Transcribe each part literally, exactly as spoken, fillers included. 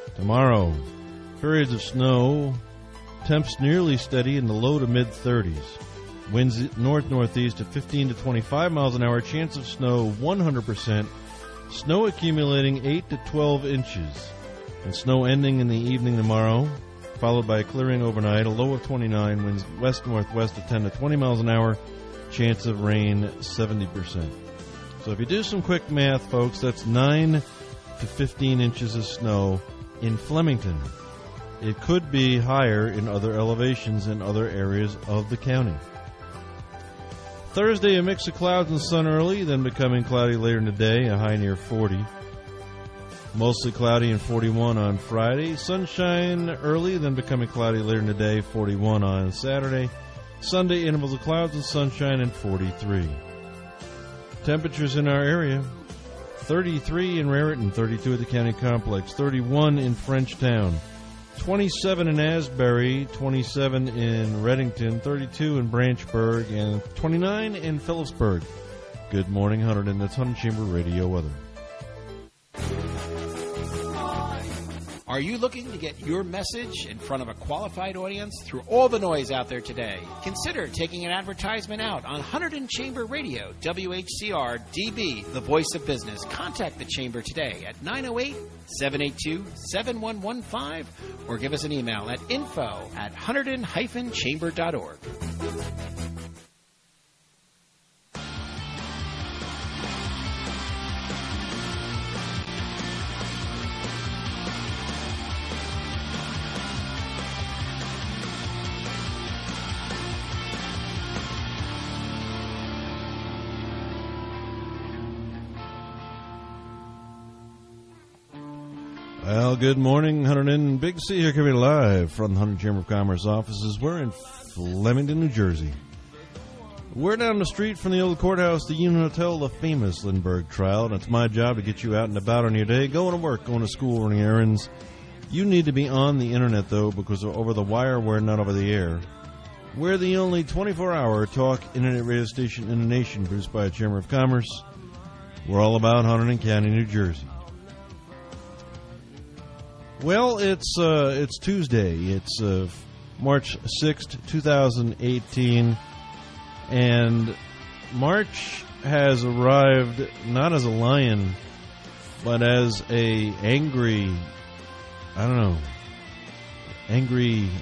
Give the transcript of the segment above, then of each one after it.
Tomorrow, periods of snow, temps nearly steady in the low to mid thirties. Winds north-northeast at fifteen to twenty-five miles an hour. Chance of snow one hundred percent. Snow accumulating eight to twelve inches. And snow ending in the evening tomorrow, followed by a clearing overnight. A low of twenty-nine. Winds west-northwest at ten to twenty miles an hour. Chance of rain seventy percent. So if you do some quick math, folks, that's nine to fifteen inches of snow in Flemington. It could be higher in other elevations in other areas of the county. Thursday, a mix of clouds and sun early, then becoming cloudy later in the day, a high near forty. Mostly cloudy and forty-one on Friday. Sunshine early, then becoming cloudy later in the day, forty-one on Saturday. Sunday, intervals of clouds and sunshine, and forty-three. Temperatures in our area: thirty-three in Raritan, thirty-two at the county complex, thirty-one in Frenchtown, twenty-seven in Asbury, twenty-seven in Reddington, thirty-two in Branchburg, and twenty-nine in Phillipsburg. Good morning, Hunter, and that's Hunter Chamber Radio weather. Are you looking to get your message in front of a qualified audience through all the noise out there today? Consider taking an advertisement out on Hunterdon Chamber Radio, W H C R D B, the voice of business. Contact the Chamber today at nine oh eight, seven eight two, seven one one five or give us an email at info at hunterdon dash chamber dot org. Well, good morning, Hunterdon. Big C here coming live from the Hunterdon Chamber of Commerce offices. We're in Flemington, New Jersey. We're down the street from the old courthouse, the Union Hotel, the famous Lindbergh trial, and it's my job to get you out and about on your day, going to work, going to school, running errands. You need to be on the internet, though, because we're over the wire, we're not over the air. We're the only twenty-four hour talk internet radio station in the nation produced by a Chamber of Commerce. We're all about Hunterdon County, New Jersey. Well, it's uh, it's Tuesday. It's uh, March sixth, twenty eighteen, and March has arrived not as a lion, but as a angry, I don't know, angry,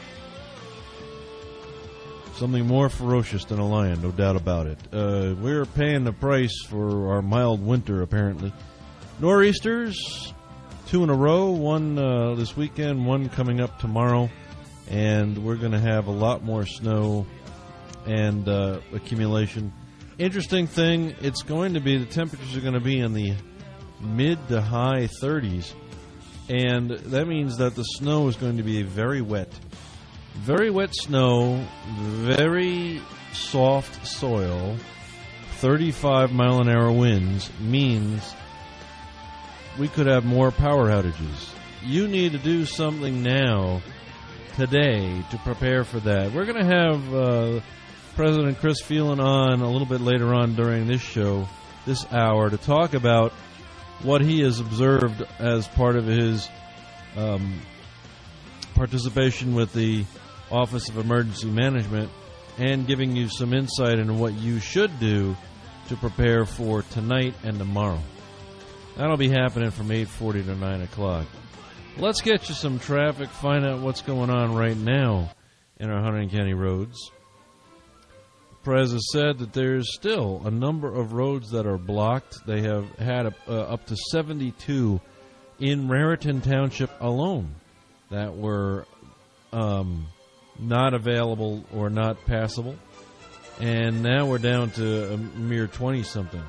something more ferocious than a lion, no doubt about it. Uh, we're paying the price for our mild winter, apparently. Nor'easters. Two in a row, one uh, this weekend, one coming up tomorrow, and we're going to have a lot more snow and uh, accumulation. Interesting thing, it's going to be, the temperatures are going to be in the mid to high thirties, and that means that the snow is going to be very wet. Very wet snow, very soft soil, thirty-five mile an hour winds means we could have more power outages. You need to do something now, today, to prepare for that. We're going to have uh, President Chris Phelan on a little bit later on during this show, this hour, to talk about what he has observed as part of his um, participation with the Office of Emergency Management, and giving you some insight into what you should do to prepare for tonight and tomorrow. That'll be happening from eight forty to nine o'clock. Let's get you some traffic, find out what's going on right now in our Hunterdon County roads. Prez has said that there's still a number of roads that are blocked. They have had a, uh, up to seventy-two in Raritan Township alone that were um, not available or not passable. And now we're down to a mere twenty-something.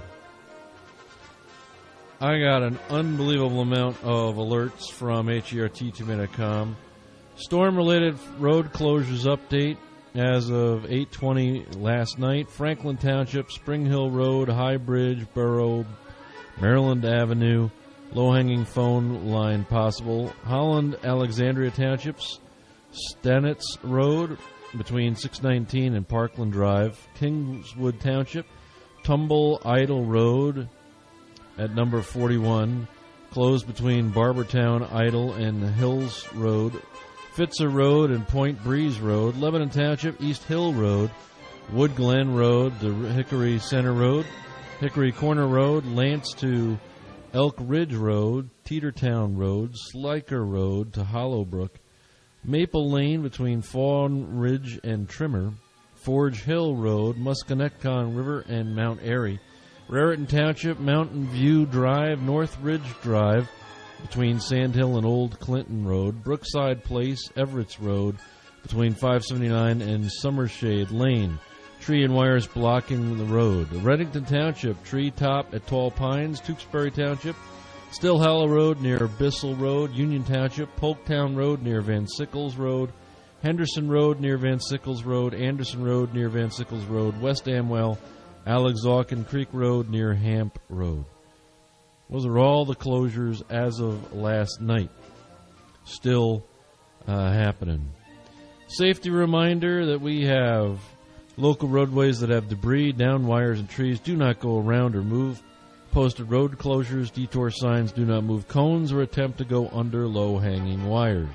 I got an unbelievable amount of alerts from H E R T two dot com. Storm-related road closures update as of eight twenty last night. Franklin Township, Spring Hill Road, High Bridge, Borough, Maryland Avenue, low-hanging phone line possible. Holland, Alexandria Townships, Stanitz Road between six nineteen and Parkland Drive. Kingswood Township, Tumble Idle Road at number forty-one. closed between Barbertown, Idle, and Hills Road, Fitzer Road and Point Breeze Road, Lebanon Township, East Hill Road, Wood Glen Road to Hickory Center Road, Hickory Corner Road, Lance to Elk Ridge Road, Teetertown Road, Sliker Road to Hollowbrook, Maple Lane between Fawn Ridge and Trimmer, Forge Hill Road, Musconetcon River and Mount Airy, Raritan Township, Mountain View Drive, North Ridge Drive between Sand Hill and Old Clinton Road, Brookside Place, Everett's Road between five seventy-nine and Summershade Lane, tree and wires blocking the road. Reddington Township, tree top at Tall Pines, Tewksbury Township, Still Hollow Road near Bissell Road, Union Township, Polktown Road near Van Sickles Road, Henderson Road near Van Sickles Road, Anderson Road near Van Sickles Road, West Amwell, Alexawkin Creek Road near Hamp Road. Those are all the closures as of last night. Still uh, happening. Safety reminder that we have local roadways that have debris, down wires, and trees. Do not go around or move. Posted road closures, detour signs, do not move cones or attempt to go under low-hanging wires.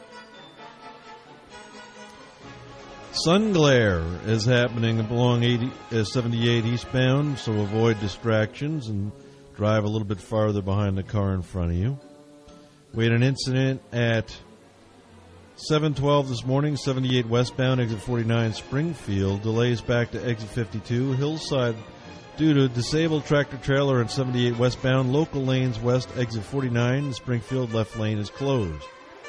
Sun glare is happening along eighty, uh, seventy-eight eastbound, so avoid distractions and drive a little bit farther behind the car in front of you. We had an incident at seven twelve this morning, seventy-eight westbound, exit forty-nine, Springfield. Delays back to exit fifty-two. Hillside due to disabled tractor-trailer on seventy-eight westbound. Local lanes west, exit forty-nine. Springfield left lane is closed.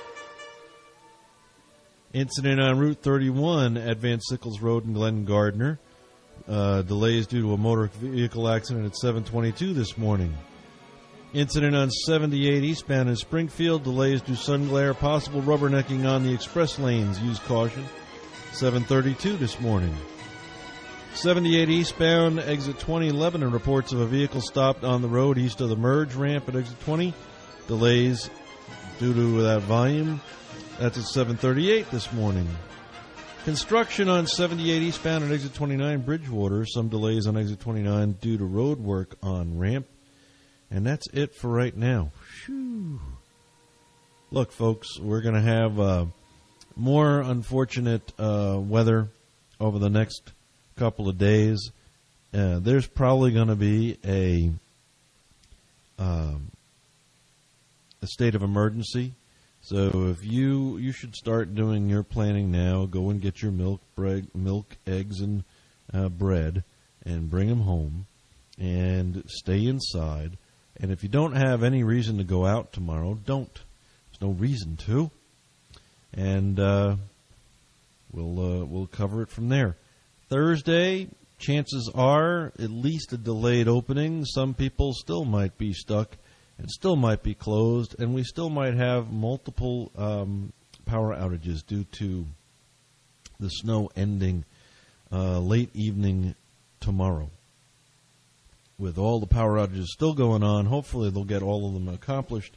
Incident on Route thirty-one at Van Sickles Road in Glen Gardner. Uh, delays due to a motor vehicle accident at seven twenty-two this morning. Incident on seventy-eight eastbound in Springfield. Delays due to sun glare. Possible rubbernecking on the express lanes. Use caution. seven thirty-two this morning. seventy-eight eastbound, exit twenty eleven, and reports of a vehicle stopped on the road east of the merge ramp at exit twenty. Delays due to that volume. That's at seven thirty-eight this morning. Construction on seventy-eight eastbound at exit twenty-nine, Bridgewater. Some delays on exit twenty-nine due to road work on ramp. And that's it for right now. Whew. Look, folks, we're going to have uh, more unfortunate uh, weather over the next couple of days. Uh, there's probably going to be a um, a state of emergency. So if you you should start doing your planning now. Go and get your milk, bread, milk, eggs, and uh, bread, and bring them home, and stay inside. And if you don't have any reason to go out tomorrow, don't. There's no reason to. And uh, we'll uh, we'll cover it from there. Thursday, chances are at least a delayed opening. Some people still might be stuck and still might be closed, and we still might have multiple um, power outages due to the snow ending uh, late evening tomorrow. With all the power outages still going on, hopefully they'll get all of them accomplished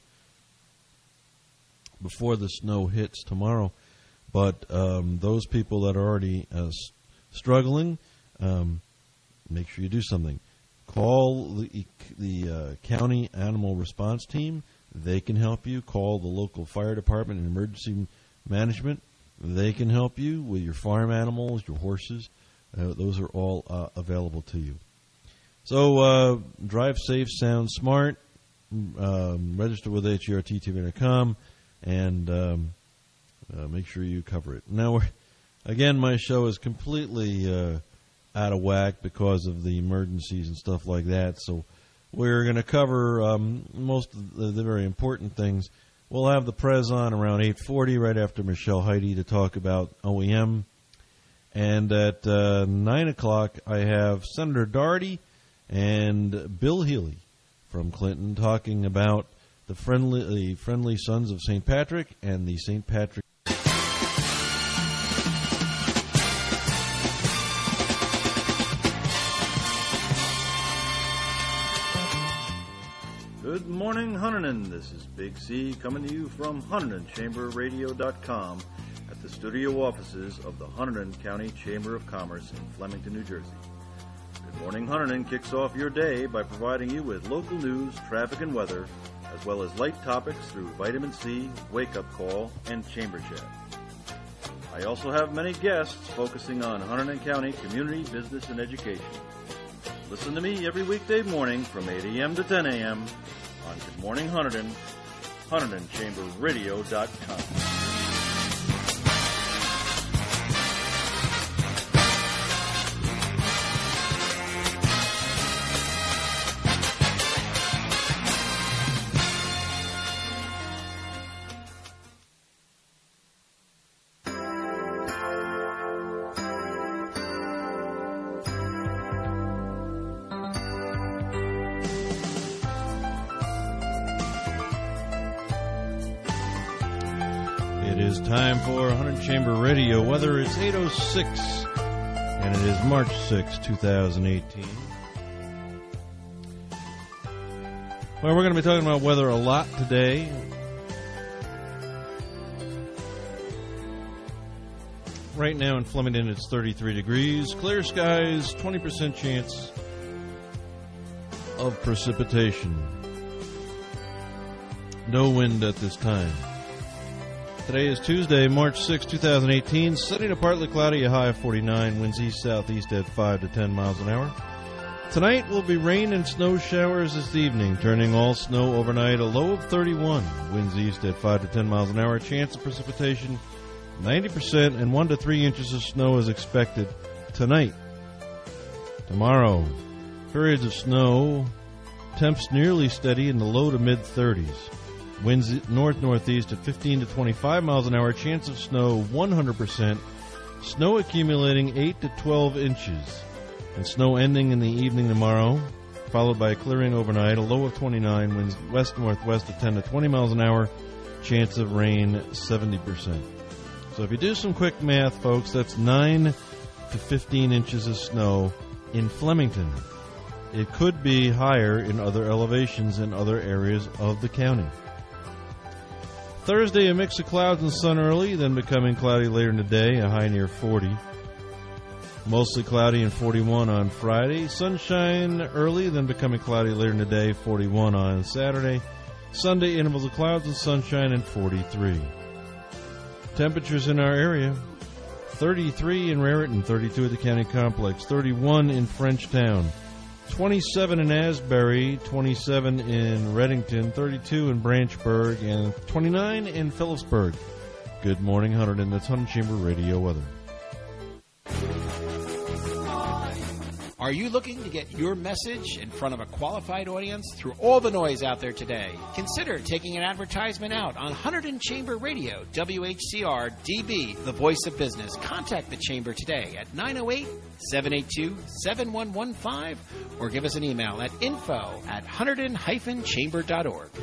before the snow hits tomorrow. But um, those people that are already uh, s- struggling, um, make sure you do something. Call the, the uh, county animal response team. They can help you. Call the local fire department and emergency management. They can help you with your farm animals, your horses. Uh, those are all uh, available to you. So uh, drive safe, sound smart. Um, register with H E R T T V dot com and um, uh, make sure you cover it. Now, we're, again, my show is completely uh, out of whack because of the emergencies and stuff like that. So we're going to cover um, most of the, the very important things. We'll have the Prez on around eight forty, right after Michelle Heide, to talk about O E M. And at uh, nine o'clock, I have Senator Doherty and Bill Healy from Clinton talking about the friendly, the friendly Sons of Saint Patrick and the Saint Patrick. Good morning, Hunterdon. This is Big C coming to you from Hunterdon Chamber Radio dot com at the studio offices of the Hunterdon County Chamber of Commerce in Flemington, New Jersey. Good Morning Hunterdon kicks off your day by providing you with local news, traffic, and weather as well as light topics through Vitamin C, Wake Up Call, and Chamber Chat. I also have many guests focusing on Hunterdon County community, business, and education. Listen to me every weekday morning from eight a.m. to ten a.m. on Good Morning Hunterdon, Hunterdon Chamber Radio dot com. Time for Hunterdon Chamber Radio. Weather is eight oh six, and it is March sixth, twenty eighteen. Well, we're going to be talking about weather a lot today. Right now in Flemington, it's thirty-three degrees. Clear skies, twenty percent chance of precipitation. No wind at this time. Today is Tuesday, March sixth, twenty eighteen. Sunny to partly cloudy, a high of forty-nine. Winds east-southeast at five to ten miles an hour. Tonight will be rain and snow showers this evening, turning all snow overnight, a low of thirty-one. Winds east at five to ten miles an hour. Chance of precipitation, ninety percent, and one to three inches of snow is expected tonight. Tomorrow, periods of snow, temps nearly steady in the low to mid-thirties. Winds north-northeast at fifteen to twenty-five miles an hour. Chance of snow, one hundred percent. Snow accumulating eight to twelve inches. And snow ending in the evening tomorrow, followed by a clearing overnight. A low of twenty-nine. Winds west-northwest at ten to twenty miles an hour. Chance of rain, seventy percent. So if you do some quick math, folks, that's nine to fifteen inches of snow in Flemington. It could be higher in other elevations in other areas of the county. Thursday, a mix of clouds and sun early, then becoming cloudy later in the day, a high near forty. Mostly cloudy and forty-one on Friday. Sunshine early, then becoming cloudy later in the day, forty-one on Saturday. Sunday, intervals of clouds and sunshine, and forty-three. Temperatures in our area, thirty-three in Raritan, thirty-two at the county complex, thirty-one in Frenchtown, twenty-seven in Asbury, twenty-seven in Reddington, thirty-two in Branchburg, and twenty-nine in Phillipsburg. Good morning, Hunterdon. That's Hunterdon Chamber Radio weather. Are you looking to get your message in front of a qualified audience through all the noise out there today? Consider taking an advertisement out on Hunterdon Chamber Radio, W H C R D B, the voice of business. Contact the Chamber today at nine oh eight, seven eight two, seven one one five or give us an email at info at hunterdon dash chamber dot org.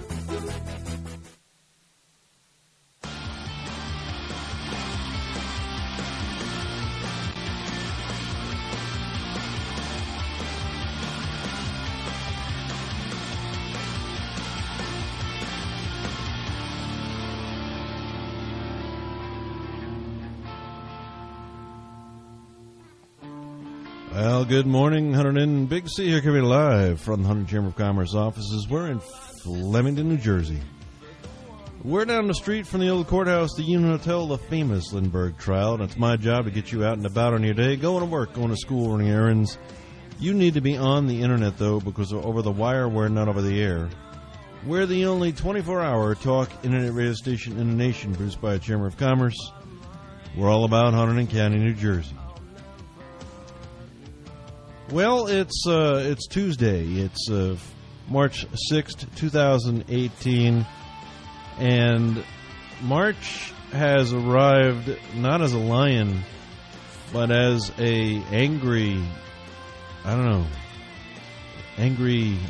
Well, good morning, Hunterdon. Big C here coming live from the Hunterdon Chamber of Commerce offices. We're in Flemington, New Jersey. We're down the street from the old courthouse, the Union Hotel, the famous Lindbergh trial, and it's my job to get you out and about on your day, going to work, going to school, running errands. You need to be on the internet, though, because over the wire, we're not over the air. We're the only twenty-four hour talk internet radio station in the nation produced by a Chamber of Commerce. We're all about Hunterdon County, New Jersey. Well, it's uh, it's Tuesday. It's uh, March sixth, twenty eighteen, and March has arrived not as a lion, but as a angry, I don't know, angry,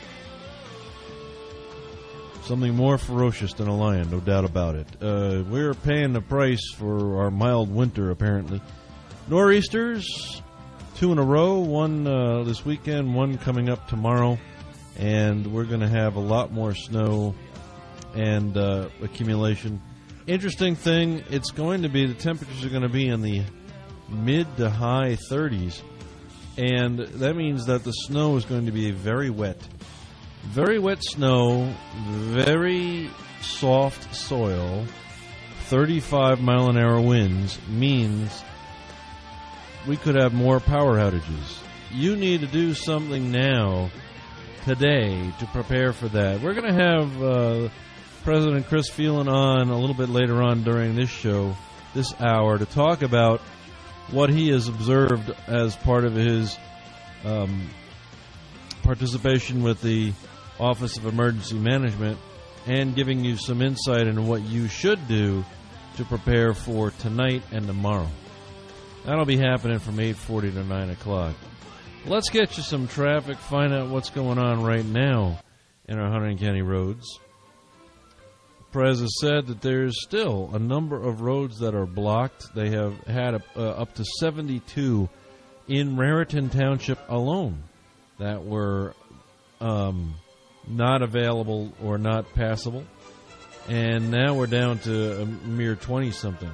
something more ferocious than a lion, no doubt about it. Uh, we're paying the price for our mild winter, apparently. Nor'easters. Two in a row, one uh, this weekend, one coming up tomorrow, and we're going to have a lot more snow and uh, accumulation. Interesting thing, it's going to be, the temperatures are going to be in the mid to high thirties, and that means that the snow is going to be very wet. Very wet snow, very soft soil, thirty-five mile an hour winds means we could have more power outages. You need to do something now, today, to prepare for that. We're going to have uh, President Chris Phelan on a little bit later on during this show, this hour, to talk about what he has observed as part of his um, participation with the Office of Emergency Management, and giving you some insight into what you should do to prepare for tonight and tomorrow. That'll be happening from eight forty to nine o'clock. Let's get you some traffic, find out what's going on right now in our Hunterdon County roads. Prez has said that there's still a number of roads that are blocked. They have had uh, up to seventy-two in Raritan Township alone that were um, not available or not passable. And now we're down to a mere twenty-something.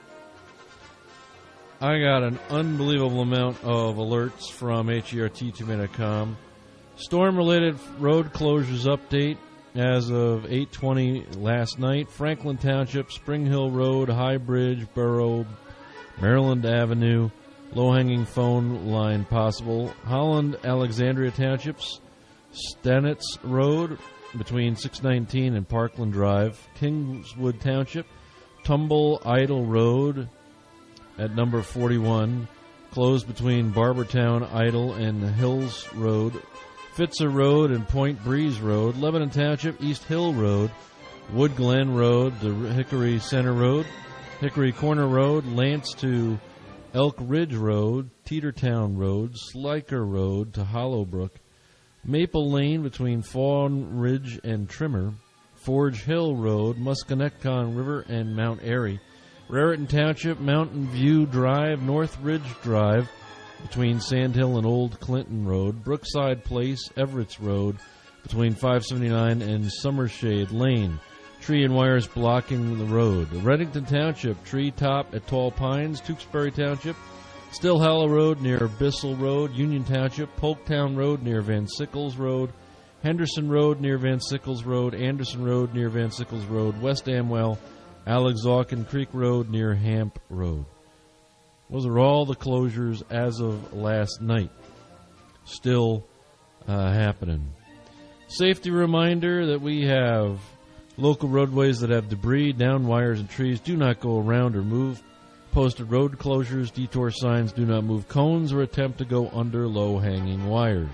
I got an unbelievable amount of alerts from H E R T two dot com. Storm-related road closures update as of eight twenty last night. Franklin Township, Spring Hill Road, High Bridge, Borough, Maryland Avenue, low-hanging phone line possible. Holland, Alexandria Townships, Stanitz Road between six nineteen and Parkland Drive. Kingswood Township, Tumble Idle Road at number forty-one, closed between Barbertown, Idle, and Hills Road. Fitzer Road and Point Breeze Road. Lebanon Township, East Hill Road, Wood Glen Road to Hickory Center Road, Hickory Corner Road, Lance to Elk Ridge Road, Teetertown Road, Sliker Road to Hollowbrook, Maple Lane between Fawn Ridge and Trimmer, Forge Hill Road, Musconetcon River, and Mount Airy. Raritan Township, Mountain View Drive, North Ridge Drive between Sand Hill and Old Clinton Road, Brookside Place, Everett's Road between five seventy-nine and Summershade Lane. Tree and wires blocking the road. Reddington Township, Tree Top at Tall Pines, Tewksbury Township, Still Hollow Road near Bissell Road, Union Township, Polktown Road near Van Sickles Road, Henderson Road near Van Sickles Road, Anderson Road near Van Sickles Road, West Amwell, Alexawkin Creek Road near Hamp Road. Those are all the closures as of last night. Still uh, happening. Safety reminder that we have local roadways that have debris, down wires, and trees. Do not go around or move. Posted road closures, detour signs, do not move cones or attempt to go under low-hanging wires.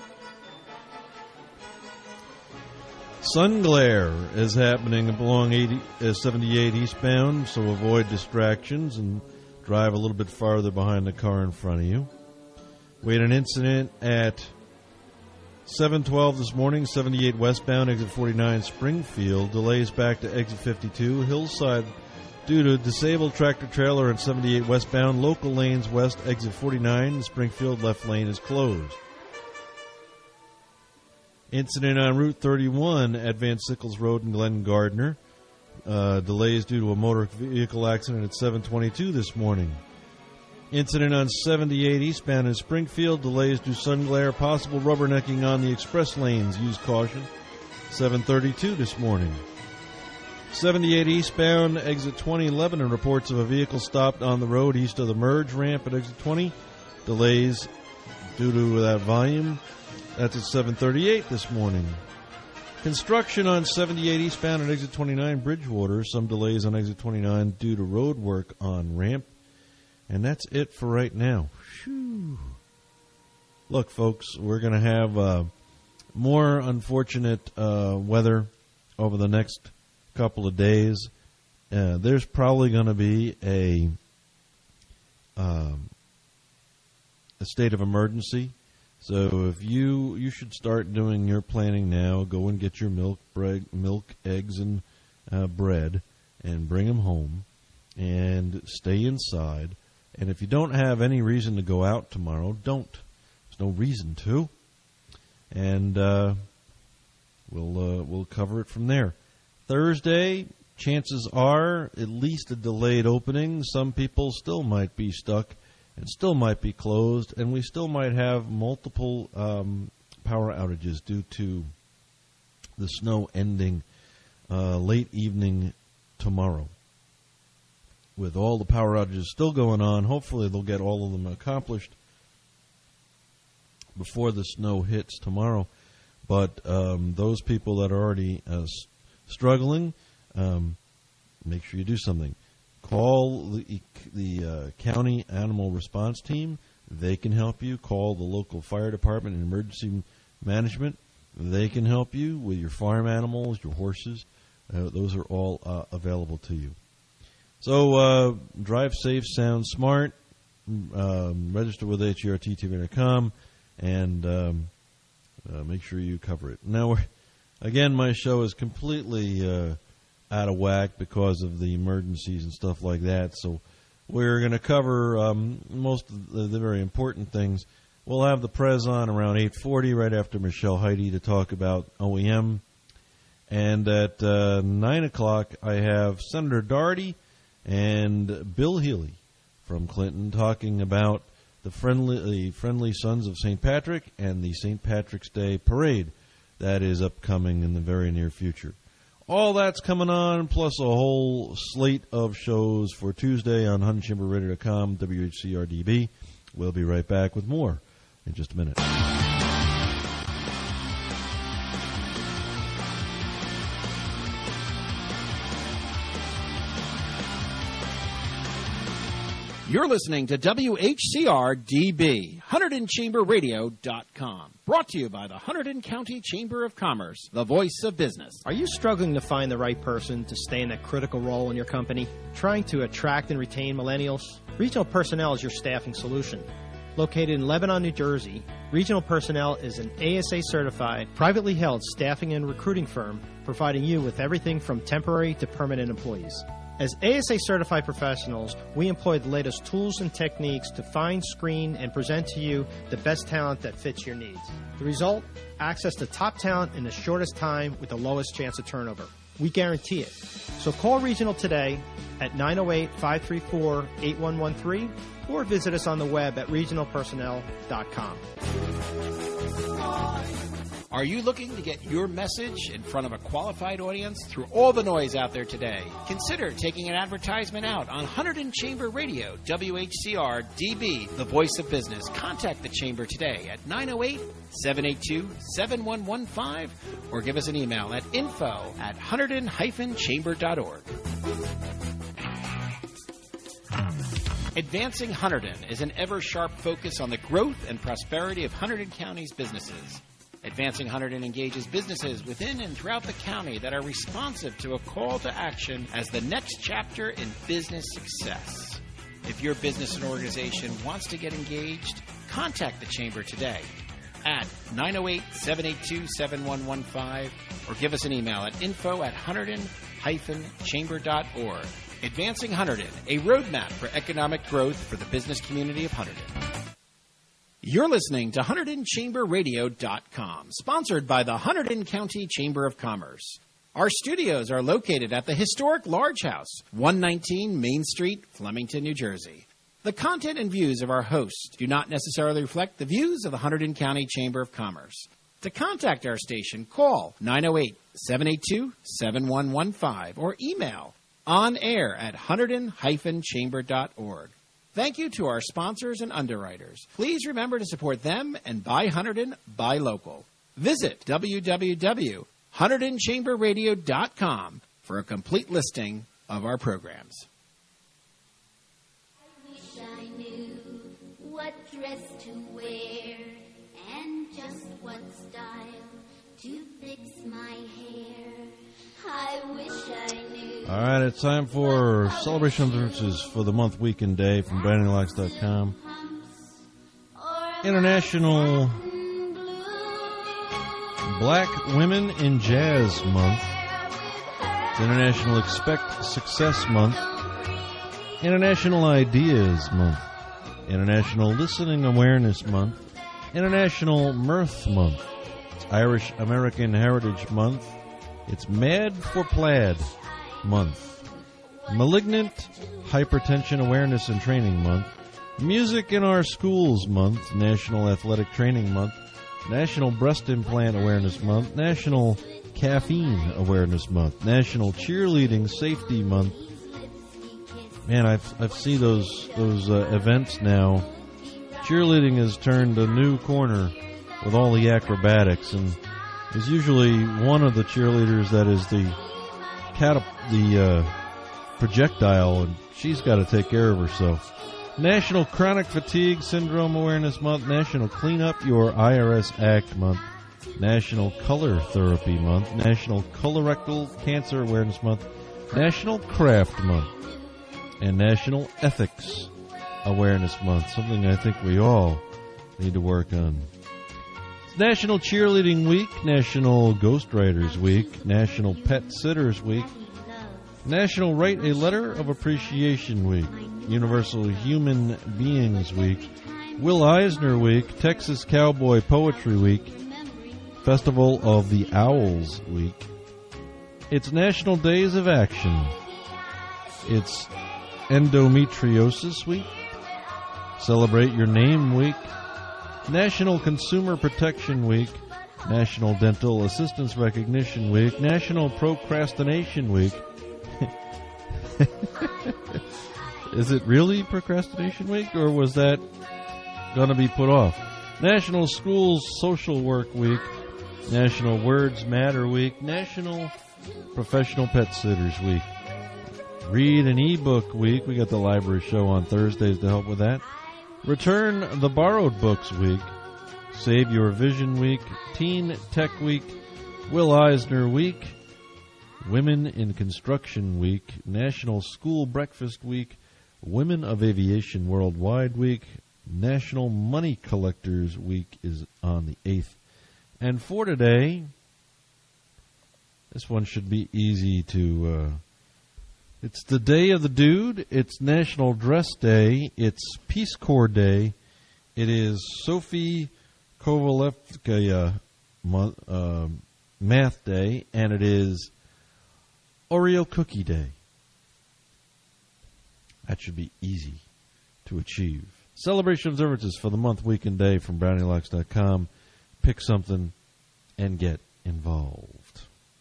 Sun glare is happening along eighty, uh, seventy-eight eastbound, so avoid distractions and drive a little bit farther behind the car in front of you. We had an incident at seven twelve this morning, seventy-eight westbound, exit forty-nine, Springfield. Delays back to exit fifty-two. Hillside due to disabled tractor-trailer on seventy-eight westbound. Local lanes west, exit forty-nine. Springfield left lane is closed. Incident on Route thirty-one at Van Sickles Road in Glen Gardner. Uh, delays due to a motor vehicle accident at seven twenty-two this morning. Incident on seventy-eight eastbound in Springfield. Delays due to sun glare. Possible rubbernecking on the express lanes. Use caution. seven thirty-two this morning. seventy-eight eastbound, exit twenty eleven, and reports of a vehicle stopped on the road east of the merge ramp at exit twenty. Delays due to that volume. That's at seven thirty-eight this morning. Construction on seventy-eight eastbound at exit twenty-nine, Bridgewater. Some delays on exit twenty-nine due to road work on ramp. And that's it for right now. Whew. Look, folks, we're going to have uh, more unfortunate uh, weather over the next couple of days. Uh, there's probably going to be a um, a state of emergency. So if you you should start doing your planning now. Go and get your milk, bread, milk, eggs, and uh, bread, and bring them home, and stay inside. And if you don't have any reason to go out tomorrow, don't. There's no reason to. And uh, we'll uh, we'll cover it from there. Thursday, chances are at least a delayed opening. Some people still might be stuck and still might be closed, and we still might have multiple um, power outages due to the snow ending uh, late evening tomorrow. With all the power outages still going on, hopefully they'll get all of them accomplished before the snow hits tomorrow. But um, those people that are already uh, s- struggling, um, make sure you do something. Call the, the uh, county animal response team. They can help you. Call the local fire department and emergency management. They can help you with your farm animals, your horses. Uh, those are all uh, available to you. So uh, drive safe, sound smart. Um, register with H E R T T V dot com and um, uh, make sure you cover it. Now, we're, again, my show is completely uh, out of whack because of the emergencies and stuff like that. So we're going to cover um, most of the, the very important things. We'll have the Prez on around eight forty, right after Michelle Heide, to talk about O E M. And at uh, nine o'clock, I have Senator Doherty and Bill Healy from Clinton talking about the friendly, the friendly Sons of Saint Patrick and the Saint Patrick's Day Parade that is upcoming in the very near future. All that's coming on, plus a whole slate of shows for Tuesday on Hunt Chamber Radio dot com, W H C R D B. We'll be right back with more in just a minute. You're listening to W H C R D B, Hunterdon Chamber Radio dot com. Brought to you by the Hunterdon County Chamber of Commerce, the voice of business. Are you struggling to find the right person to stay in that critical role in your company? Trying to attract and retain millennials? Regional Personnel is your staffing solution. Located in Lebanon, New Jersey, Regional Personnel is an A S A-certified, privately held staffing and recruiting firm providing you with everything from temporary to permanent employees. As A S A-certified professionals, we employ the latest tools and techniques to find, screen, and present to you the best talent that fits your needs. The result? Access to top talent in the shortest time with the lowest chance of turnover. We guarantee it. So call Regional today at nine oh eight, five three four, eight one one three or visit us on the web at regional personnel dot com. Are you looking to get your message in front of a qualified audience through all the noise out there today? Consider taking an advertisement out on Hunterdon Chamber Radio, W H C R D B, the voice of business. Contact the Chamber today at nine oh eight, seven eight two, seven one one five or give us an email at info at hunterdon dash chamber dot org. Advancing Hunterdon is an ever-sharp focus on the growth and prosperity of Hunterdon County's businesses. Advancing Hunterdon engages businesses within and throughout the county that are responsive to a call to action as the next chapter in business success. If your business and organization wants to get engaged, contact the Chamber today at nine oh eight, seven eight two, seven one one five or give us an email at info at hunterdon dash chamber dot org. Advancing Hunterdon, a roadmap for economic growth for the business community of Hunterdon. You're listening to Hunterdon Chamber Radio dot com, sponsored by the Hunterdon County Chamber of Commerce. Our studios are located at the historic Large House, one nineteen Main Street, Flemington, New Jersey. The content and views of our hosts do not necessarily reflect the views of the Hunterdon County Chamber of Commerce. To contact our station, call nine oh eight, seven eight two, seven one one five or email on air at hunterdon dash chamber dot org. Thank you to our sponsors and underwriters. Please remember to support them and buy Hunterdon, buy local. Visit w w w dot hunterdon chamber radio dot com for a complete listing of our programs. I wish I knew what dress to wear and just what style to fix my hair. I wish I knew. All right, it's time for Celebration of Differences for the month, week, and day from branding locks dot com. International Black Women in Jazz Month. It's International Expect Success Month. International Ideas Month. International Listening Awareness Month. International Mirth Month. It's Irish American Heritage Month. It's Mad for Plaid Month. Malignant Hypertension Awareness and Training Month. Music in Our Schools Month. National Athletic Training Month. National Breast Implant Awareness Month, National Caffeine Awareness Month, National Cheerleading Safety Month. Man, I've I've seen those those uh, events now. Cheerleading has turned a new corner with all the acrobatics, and there's usually one of the cheerleaders that is the catap- the uh, projectile, and she's got to take care of herself. National Chronic Fatigue Syndrome Awareness Month, National Clean Up Your I R S Act Month, National Color Therapy Month, National Colorectal Cancer Awareness Month, National Craft Month, and National Ethics Awareness Month, something I think we all need to work on. It's National Cheerleading Week, National Ghostwriters Week, National Pet Sitters Week, National Write a Letter of Appreciation Week, Universal Human Beings Week, Will Eisner Week, Texas Cowboy Poetry Week, Festival of the Owls Week. It's National Days of Action. It's Endometriosis Week, Celebrate Your Name Week, National Consumer Protection Week, National Dental Assistance Recognition Week, National Procrastination Week. Is it really Procrastination Week, or was that going to be put off? National Schools Social Work Week, National Words Matter Week, National Professional Pet Sitters Week, Read an eBook Week. We got the library show on Thursdays to help with that. Return the Borrowed Books Week, Save Your Vision Week, Teen Tech Week, Will Eisner Week, Women in Construction Week, National School Breakfast Week, Women of Aviation Worldwide Week, National Money Collectors Week is on the eighth. And for today, this one should be easy to... Uh, it's the Day of the Dude, it's National Dress Day, it's Peace Corps Day, it is Sophie Kovalevskaya uh, Math Day, and it is Oreo Cookie Day. That should be easy to achieve. Celebration observances for the month, week, and day from brownie locks dot com. Pick something and get involved.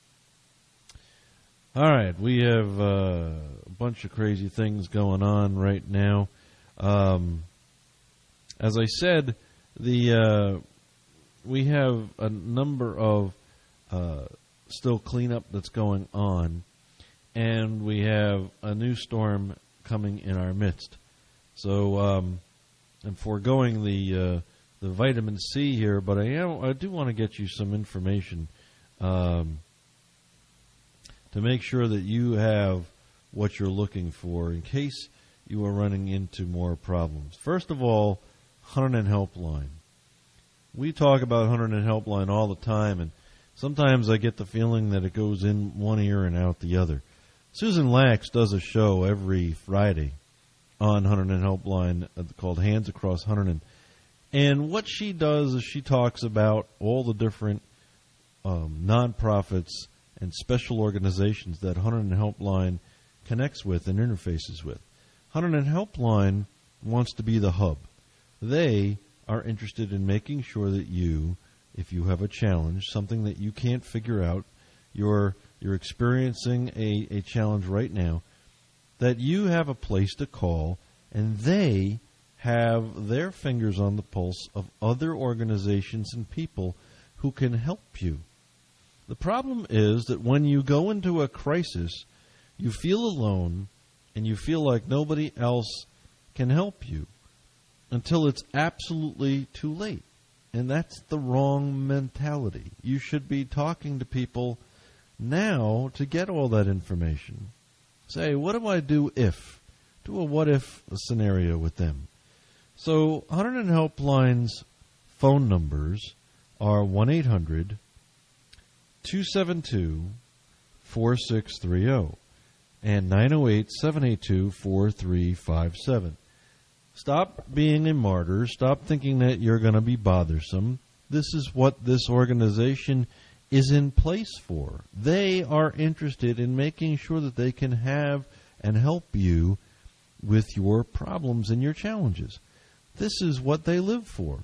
All right, we have uh, a bunch of crazy things going on right now. Um, as I said, the uh, we have a number of uh, still cleanup that's going on, and we have a new storm coming in our midst. So um, I'm foregoing the uh, the vitamin C here, but I am I do want to get you some information um, to make sure that you have what you're looking for in case you are running into more problems. First of all, Hunterdon Helpline. We talk about Hunterdon Helpline all the time, and sometimes I get the feeling that it goes in one ear and out the other. Susan Lax does a show every Friday on Hunterdon Helpline called Hands Across Hunterdon. And what she does is she talks about all the different um, nonprofits and special organizations that Hunterdon Helpline connects with and interfaces with. Hunterdon Helpline wants to be the hub. They are interested in making sure that you, if you have a challenge, something that you can't figure out, you're you're experiencing a, a challenge right now, that you have a place to call, and they have their fingers on the pulse of other organizations and people who can help you. The problem is that when you go into a crisis, you feel alone, and you feel like nobody else can help you until it's absolutely too late. And that's the wrong mentality. You should be talking to people now to get all that information. Say, what do I do if? Do a what-if scenario with them. So Hunterdon Helpline's phone numbers are one eight hundred two seven two four six three zero and nine oh eight seven eight two four three five seven. Stop being a martyr. Stop thinking that you're going to be bothersome. This is what this organization is in place for. They are interested in making sure that they can have and help you with your problems and your challenges. This is what they live for.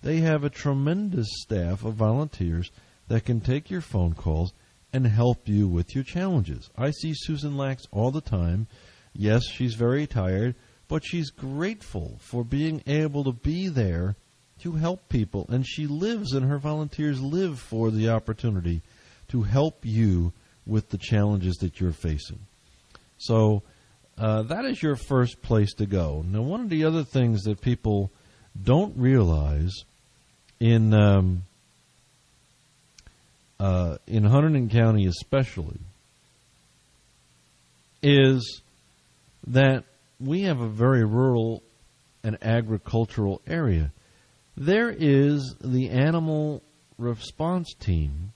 They have a tremendous staff of volunteers that can take your phone calls and help you with your challenges. I see Susan Lax all the time. Yes, she's very tired, but she's grateful for being able to be there to help people, and she lives, and her volunteers live for the opportunity to help you with the challenges that you're facing. So uh, that is your first place to go. Now, one of the other things that people don't realize in um, uh, in Hunterdon County especially is that we have a very rural and agricultural area. There is the animal response team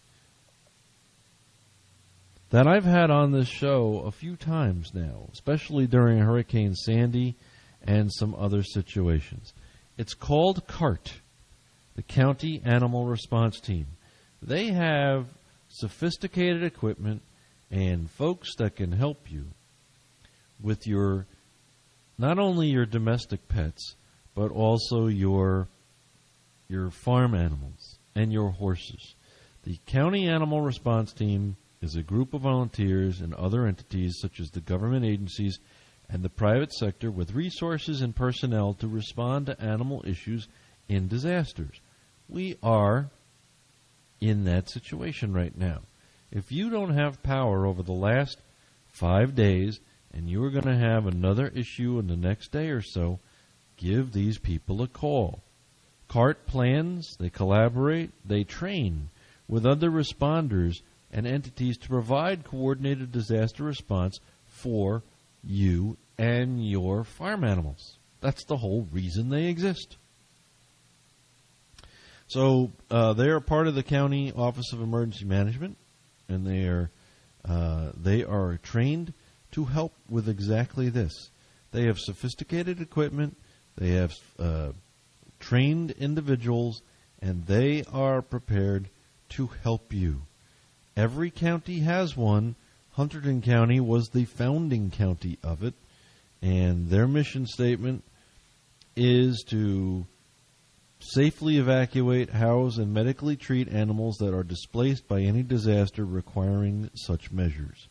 that I've had on this show a few times now, especially during Hurricane Sandy and some other situations. It's called CART, the County Animal Response Team. They have sophisticated equipment and folks that can help you with your, not only your domestic pets, but also your your farm animals and your horses. The County Animal Response Team is a group of volunteers and other entities such as the government agencies and the private sector with resources and personnel to respond to animal issues in disasters. We are in that situation right now. If you don't have power over the last five days and you are going to have another issue in the next day or so, give these people a call. CART plans, they collaborate, they train with other responders and entities to provide coordinated disaster response for you and your farm animals. That's the whole reason they exist. So uh, they are part of the County Office of Emergency Management, and they are uh, they are trained to help with exactly this. They have sophisticated equipment. They have uh, trained individuals, and they are prepared to help you. Every county has one. Hunterdon County was the founding county of it, and their mission statement is to safely evacuate, house, and medically treat animals that are displaced by any disaster requiring such measures.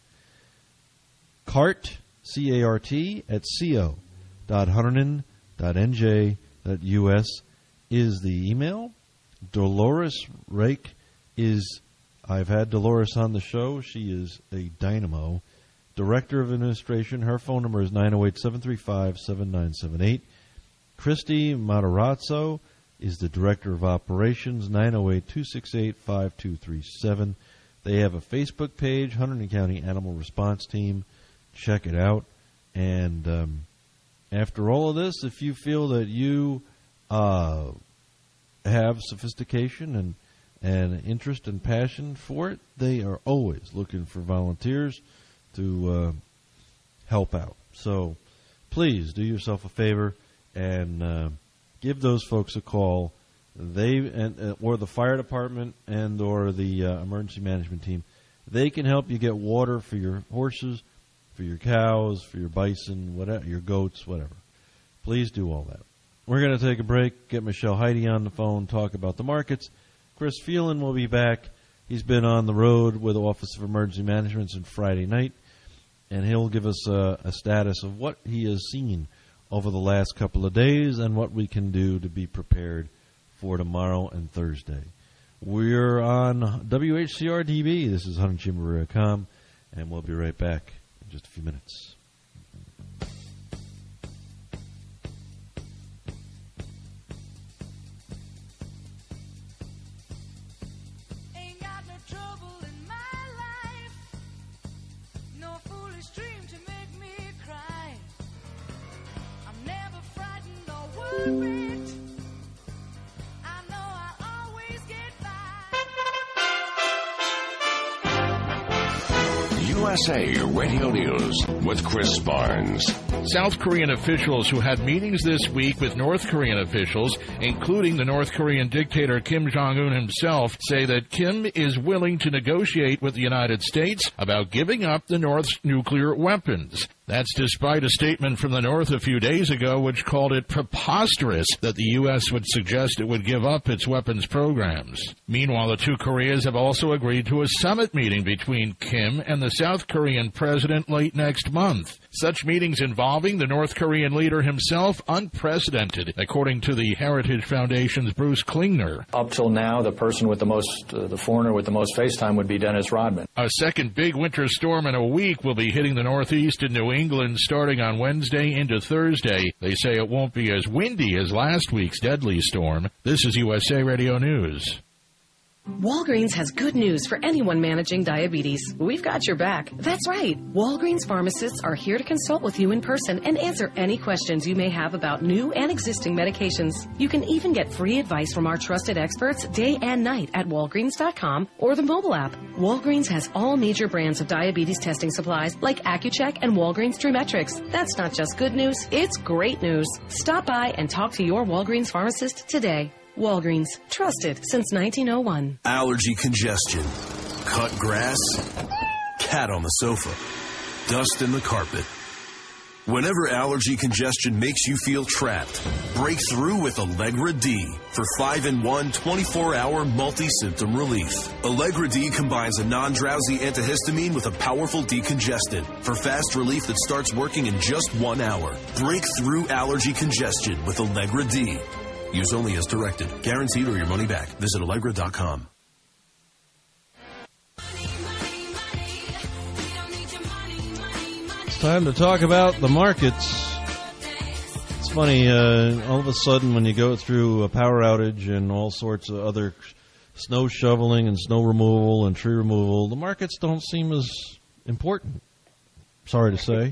CART, C A R T, at co dot hunterdon dot n j dot u s is the email. Dolores Rake is, I've had Dolores on the show. She is a dynamo. Director of Administration, her phone number is nine oh eight, seven three five, seven nine seven eight. Christy Matarazzo is the Director of Operations, nine oh eight, two six eight, five two three seven. They have a Facebook page, Hunterdon County Animal Response Team. Check it out. And um, after all of this, if you feel that you uh, have sophistication and, and interest and passion for it, they are always looking for volunteers to uh, help out. So please do yourself a favor and uh, give those folks a call. They and uh, or the fire department and or the uh, emergency management team. They can help you get water for your horses, for your cows, for your bison, whatever, your goats, whatever. Please do all that. We're going to take a break, get Michelle Heidi on the phone, talk about the markets. Chris Phelan will be back. He's been on the road with the Office of Emergency Management since Friday night, and he'll give us a, a status of what he has seen over the last couple of days and what we can do to be prepared for tomorrow and Thursday. We're on W H C R T V. This is Hunterdon Chamber dot com, and we'll be right back in just a few minutes. S A Radio News with Chris Barnes. South Korean officials who had meetings this week with North Korean officials, including the North Korean dictator Kim Jong-un himself, say that Kim is willing to negotiate with the United States about giving up the North's nuclear weapons. That's despite a statement from the North a few days ago which called it preposterous that the U S would suggest it would give up its weapons programs. Meanwhile, the two Koreas have also agreed to a summit meeting between Kim and the South Korean president late next month. Such meetings involving the North Korean leader himself, unprecedented, according to the Heritage Foundation's Bruce Klingner. Up till now, the person with the most, uh, the foreigner with the most face time would be Dennis Rodman. A second big winter storm in a week will be hitting the Northeast and New England starting on Wednesday into Thursday. They say it won't be as windy as last week's deadly storm. This is U S A Radio News. Walgreens has good news for anyone managing diabetes. We've got your back. That's right. Walgreens pharmacists are here to consult with you in person and answer any questions you may have about new and existing medications. You can even get free advice from our trusted experts day and night at walgreens dot com or the mobile app. Walgreens has all major brands of diabetes testing supplies like Accucheck and Walgreens Trumetrics. That's not just good news, it's great news. Stop by and talk to your Walgreens pharmacist today. Walgreens, trusted since nineteen oh one. Allergy congestion, cut grass, cat on the sofa, dust in the carpet. Whenever allergy congestion makes you feel trapped, break through with Allegra D for five in one twenty-four hour multi-symptom relief. Allegra D combines a non-drowsy antihistamine with a powerful decongestant for fast relief that starts working in just one hour. Break through allergy congestion with Allegra D. Use only as directed. Guaranteed or your money back. Visit Allegra dot com. It's time to talk about the markets. It's funny, uh, all of a sudden when you go through a power outage and all sorts of other snow shoveling and snow removal and tree removal, the markets don't seem as important. Sorry to say.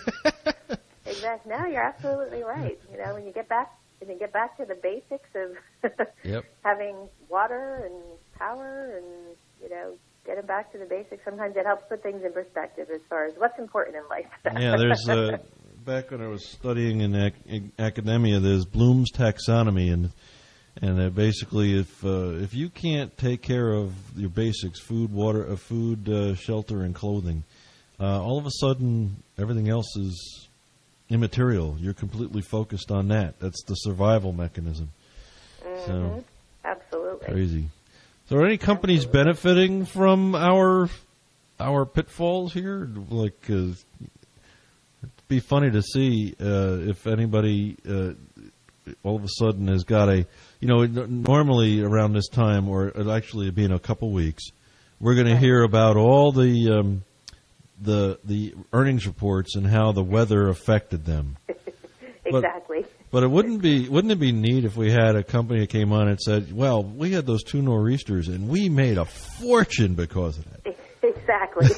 Exactly. No, you're absolutely right. You know, when you get back When you get back to the basics of yep. having water and power and, you know, getting back to the basics, sometimes it helps put things in perspective as far as what's important in life. Yeah, there's, uh, back when I was studying in ac- academia, there's Bloom's taxonomy, and and uh, basically if uh, if you can't take care of your basics, food, water, uh, food, uh, shelter, and clothing, uh, all of a sudden everything else is immaterial. You're completely focused on that. That's the survival mechanism. Mm-hmm. So, absolutely. Crazy. So are any companies absolutely. benefiting from our our pitfalls here? Like, uh, it'd be funny to see uh, if anybody uh, all of a sudden has got a, you know, normally around this time, or it'll actually be in a couple weeks, we're going to right. hear about all the um, the the earnings reports and how the weather affected them. Exactly. But, but it wouldn't be wouldn't it be neat if we had a company that came on and said, "Well, we had those two nor'easters and we made a fortune because of that." Exactly.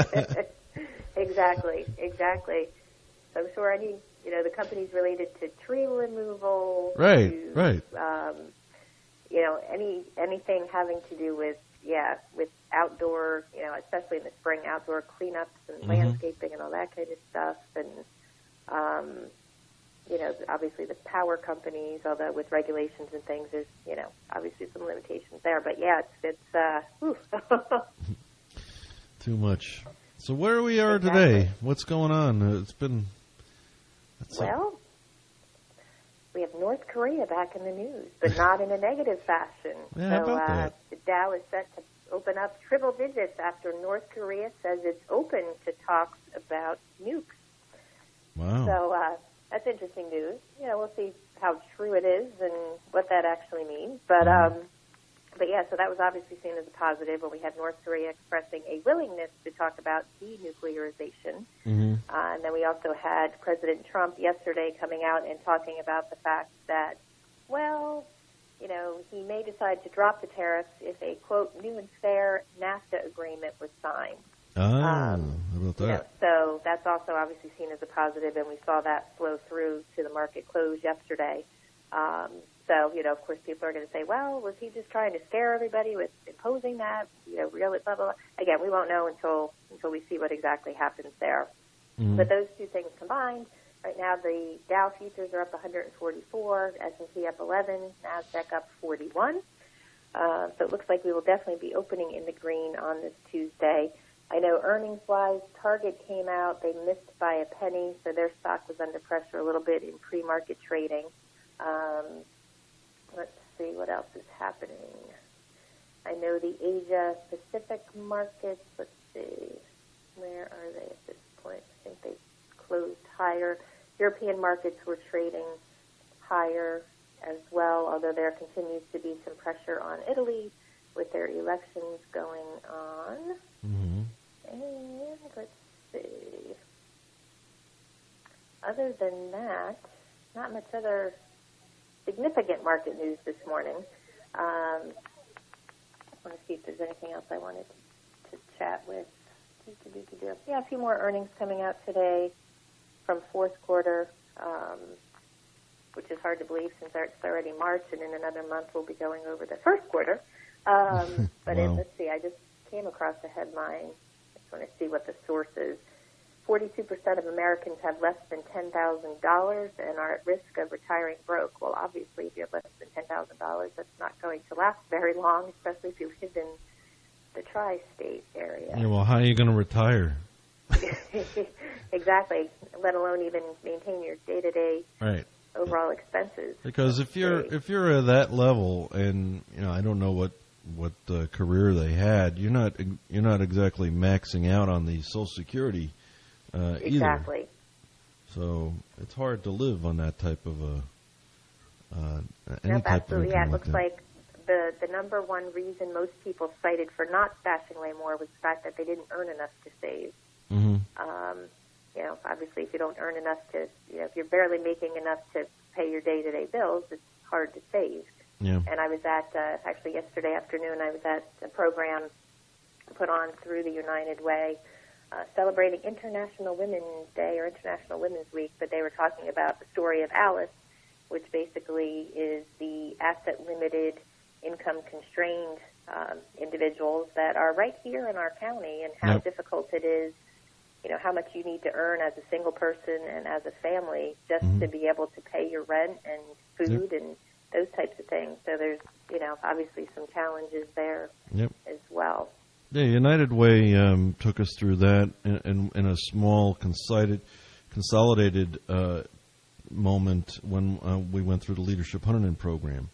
exactly. Exactly. So I'm sure any you know the companies related to tree removal, right, to, right, um, you know any anything having to do with yeah with outdoor, you know, especially in the spring, outdoor cleanups and mm-hmm. landscaping and all that kind of stuff. And, um, you know, obviously the power companies, although with regulations and things, there's, you know, obviously some limitations there. But, yeah, it's, it's uh, too much. So where we are exactly. today, what's going on? Uh, it's been... Well, we have North Korea back in the news, but not in a negative fashion. Yeah, so how about uh, that? The Dow is set to open up triple digits after North Korea says it's open to talks about nukes. Wow. So uh, that's interesting news. You know, we'll see how true it is and what that actually means. But, um, but yeah, so that was obviously seen as a positive when we had North Korea expressing a willingness to talk about denuclearization. Mm-hmm. Uh, and then we also had President Trump yesterday coming out and talking about the fact that, well, you know, he may decide to drop the tariffs if a, quote, new and fair NAFTA agreement was signed. Ah, um, how about that? You know, so that's also obviously seen as a positive, and we saw that flow through to the market close yesterday. Um, so, you know, of course, people are going to say, well, was he just trying to scare everybody with imposing that? You know, really, blah, blah, blah. Again, we won't know until until we see what exactly happens there. Mm-hmm. But those two things combined, right now the Dow futures are up one hundred forty-four, S and P up eleven, NASDAQ up forty-one. Uh, so it looks like we will definitely be opening in the green on this Tuesday. I know earnings-wise, Target came out. They missed by a penny, so their stock was under pressure a little bit in pre-market trading. Um, let's see what else is happening. I know the Asia-Pacific markets, let's see, where are they at this point? I think they closed higher. European markets were trading higher as well, although there continues to be some pressure on Italy with their elections going on. Mm-hmm. And let's see. Other than that, not much other significant market news this morning. Um, I want to see if there's anything else I wanted to, to chat with. Yeah, a few more earnings coming out today from fourth quarter, um, which is hard to believe since it's already March, and in another month we'll be going over the first quarter. Um, but wow. in, let's see, I just came across a headline. I just want to see what the source is. forty-two percent of Americans have less than ten thousand dollars and are at risk of retiring broke. Well, obviously, if you have less than ten thousand dollars, that's not going to last very long, especially if you live in the tri-state area. Yeah, well, how are you going to retire? Exactly, let alone even maintain your day-to-day right. overall expenses. Because if you're if you're at that level, and you know, I don't know what what uh, career they had, you're not you're not exactly maxing out on the Social Security uh, exactly. either. So it's hard to live on that type of a uh, any nope, type absolutely. of Yeah, it income looks like, like the the number one reason most people cited for not stashing away more was the fact that they didn't earn enough to save. Mm-hmm. Um, you know, obviously, if you don't earn enough to, you know, if you're barely making enough to pay your day-to-day bills, it's hard to save. Yeah. And I was at, uh, actually yesterday afternoon, I was at a program put on through the United Way uh, celebrating International Women's Day or International Women's Week, but they were talking about the story of Alice, which basically is the asset-limited, income-constrained um, individuals that are right here in our county, and how yep. difficult it is, you know, how much you need to earn as a single person and as a family just mm-hmm. to be able to pay your rent and food yep. and those types of things. So there's, you know, obviously some challenges there yep. as well. Yeah, United Way um, took us through that in, in, in a small, consolidated, consolidated uh, moment when uh, we went through the Leadership Huntington program.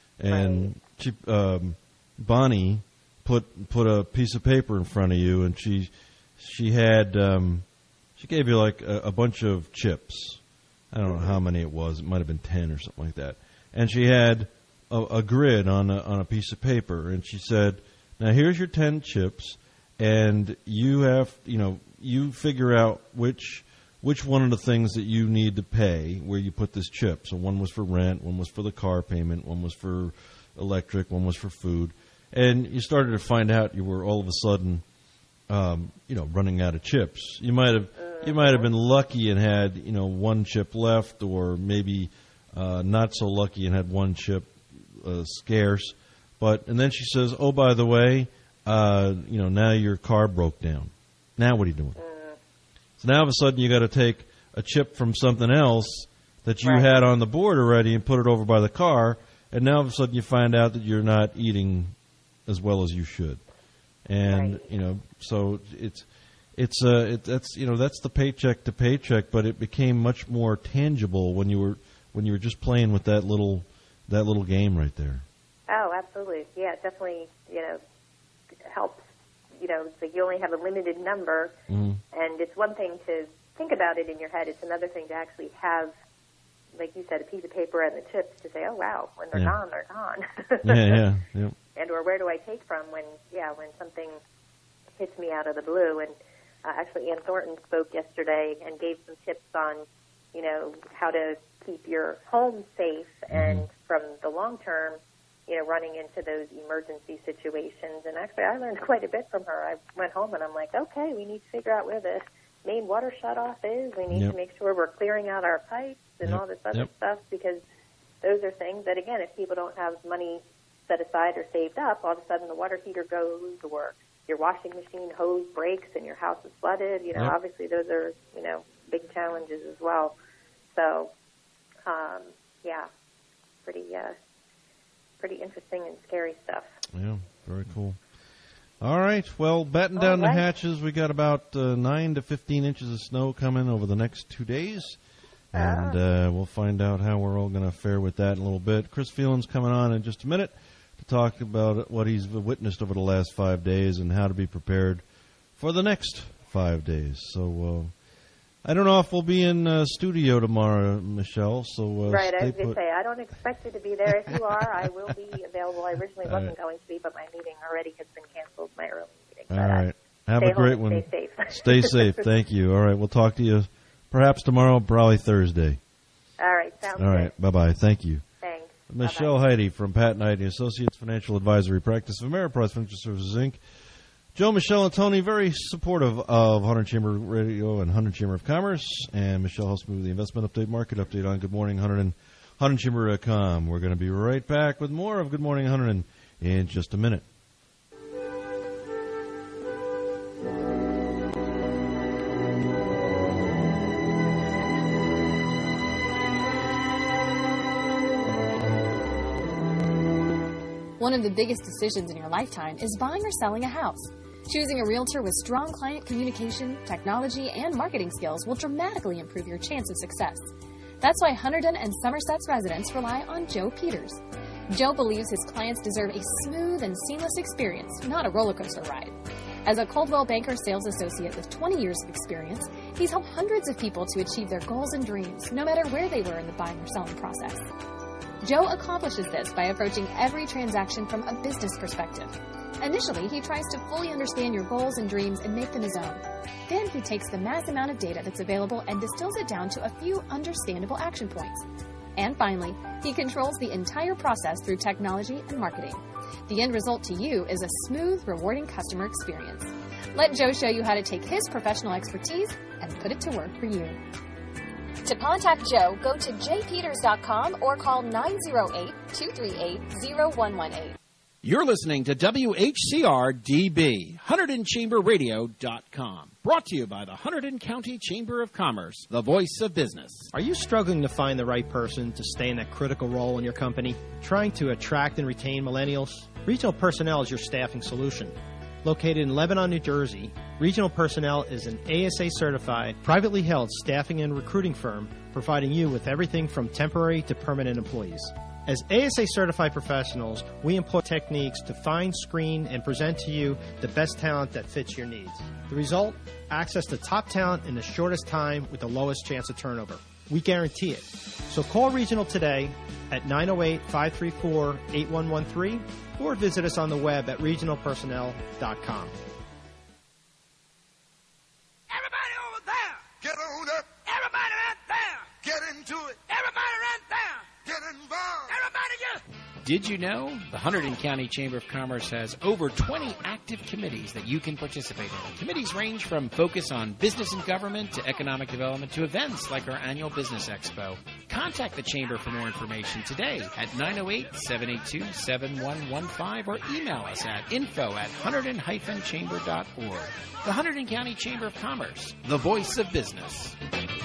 And right. she, um, Bonnie put put a piece of paper in front of you, and she she had um, she gave you like a, a bunch of chips. I don't know how many it was. It might have been ten or something like that. And she had a, a grid on a, on a piece of paper, and she said, "Now here's your ten chips, and you have you know you figure out which which one of the things that you need to pay where you put this chip." So one was for rent, one was for the car payment, one was for electric, one was for food. And you started to find out you were all of a sudden, um, you know, running out of chips. You might have you might have been lucky and had you know one chip left, or maybe uh, not so lucky and had one chip uh, scarce. But and then she says, "Oh, by the way, uh, you know, now your car broke down. Now what are you doing?" So now all of a sudden you got to take a chip from something else that you right. had on the board already and put it over by the car, and now all of a sudden you find out that you're not eating as well as you should. And right. you know, so it's it's uh it, that's you know that's the paycheck to paycheck, but it became much more tangible when you were when you were just playing with that little that little game right there. Oh, absolutely. Yeah, it definitely, you know, helps. You know, it's like you only have a limited number, mm-hmm. and it's one thing to think about it in your head. It's another thing to actually have, like you said, a piece of paper and the chips to say, oh, wow, when they're yeah. gone, they're gone. yeah, yeah, yeah. And or where do I take from when, yeah, when something hits me out of the blue. And uh, actually, Ann Thornton spoke yesterday and gave some tips on, you know, how to keep your home safe mm-hmm. and from the long term, you know, running into those emergency situations. And actually, I learned quite a bit from her. I went home and I'm like, okay, we need to figure out where the main water shutoff is. We need yep. to make sure we're clearing out our pipes and yep. all this other yep. stuff, because those are things that, again, if people don't have money set aside or saved up, all of a sudden the water heater goes, or your washing machine hose breaks and your house is flooded. You know, Yep. obviously those are, you know, big challenges as well. So, um, yeah, pretty, uh, pretty interesting and scary stuff. Yeah, very cool. All right, well, batten down All right. the hatches. We got about uh, nine to fifteen inches of snow coming over the next two days, and uh, we'll find out how we're all going to fare with that in a little bit. Chris Phelan's coming on in just a minute to talk about what he's witnessed over the last five days and how to be prepared for the next five days. So uh, I don't know if we'll be in uh, studio tomorrow, Michelle. So uh, Right, I stay was going to put. say, I don't expect you to be there. If you are, I will be available. I originally All wasn't right. going to be, but my meeting already has been canceled, my early meeting. All But, uh, right. Have stay a great home one. and stay safe. Stay safe. Thank you. All right. We'll talk to you perhaps tomorrow, probably Thursday. All right, sounds All good. right. Bye-bye. Thank you. Thanks. Michelle Heide from Pat and Heide Associates Financial Advisory Practice of Ameriprise Financial Services, Incorporated. Joe, Michelle, and Tony, very supportive of Hunter Chamber Radio and Hunter Chamber of Commerce. And Michelle helps me with the investment update, market update on Good Morning Hunter and Hunter Chamber dot com. We're going to be right back with more of Good Morning Hunter in just a minute. One of the biggest decisions in your lifetime is buying or selling a house. Choosing a realtor with strong client communication, technology, and marketing skills will dramatically improve your chance of success. That's why Hunterdon and Somerset's residents rely on Joe Peters. Joe believes his clients deserve a smooth and seamless experience, not a roller coaster ride. As a Coldwell Banker sales associate with twenty years of experience, he's helped hundreds of people to achieve their goals and dreams, no matter where they were in the buying or selling process. Joe accomplishes this by approaching every transaction from a business perspective. Initially, he tries to fully understand your goals and dreams and make them his own. Then he takes the mass amount of data that's available and distills it down to a few understandable action points. And finally, he controls the entire process through technology and marketing. The end result to you is a smooth, rewarding customer experience. Let Joe show you how to take his professional expertise and put it to work for you. To contact Joe, go to j peters dot com or call nine zero eight, two three eight, zero one one eight. You're listening to W H C R D B, Hunterdon Chamber Radio dot com. Brought to you by the Hunterdon County Chamber of Commerce, the voice of business. Are you struggling to find the right person to stay in that critical role in your company? Trying to attract and retain millennials? Regional Personnel is your staffing solution. Located in Lebanon, New Jersey, Regional Personnel is an A S A-certified, privately held staffing and recruiting firm providing you with everything from temporary to permanent employees. As A S A-certified professionals, we employ techniques to find, screen, and present to you the best talent that fits your needs. The result? Access to top talent in the shortest time with the lowest chance of turnover. We guarantee it. So call Regional today at nine oh eight, five three four, eight one one three or visit us on the web at regional personnel dot com. Everybody over there, get on up. Everybody right there, get into it. Everybody right there, get involved. Everybody get. Did you know the Hunterdon County Chamber of Commerce has over twenty active committees that you can participate in? Committees range from focus on business and government to economic development to events like our annual Business Expo. Contact the Chamber for more information today at nine oh eight, seven eight two, seven one one five or email us at info at hunterdon dash chamber dot org. The Hunterdon County Chamber of Commerce, the voice of business.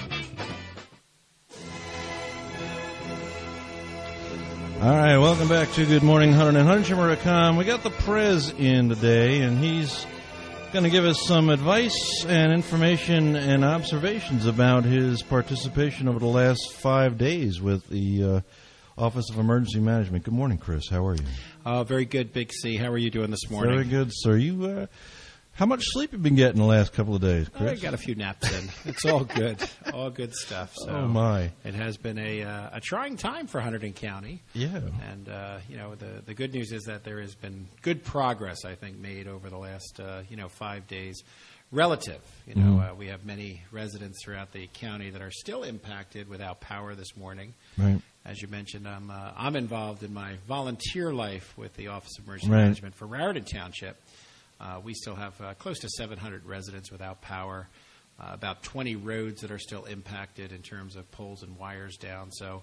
All right, welcome back to Good Morning Hunter and Hunter Chamber dot com. We got the Prez in today, and he's going to give us some advice and information and observations about his participation over the last five days with the uh, Office of Emergency Management. Good morning, Chris. How are you? Uh, very good, Big C. How are you doing this morning? Very good, sir. You, uh, how much sleep have you been getting the last couple of days, Chris? I got a few naps in. It's all good. All good stuff. So oh, my. It has been a uh, a trying time for Hunterdon County. Yeah. And, uh, you know, the, the good news is that there has been good progress, I think, made over the last, uh, you know, five days. Relative. You know, Mhm. uh, we have many residents throughout the county that are still impacted without power this morning. Right. As you mentioned, I'm, uh, I'm involved in my volunteer life with the Office of Emergency Right. Management for Raritan Township. Uh, we still have uh, close to seven hundred residents without power, uh, about twenty roads that are still impacted in terms of poles and wires down. So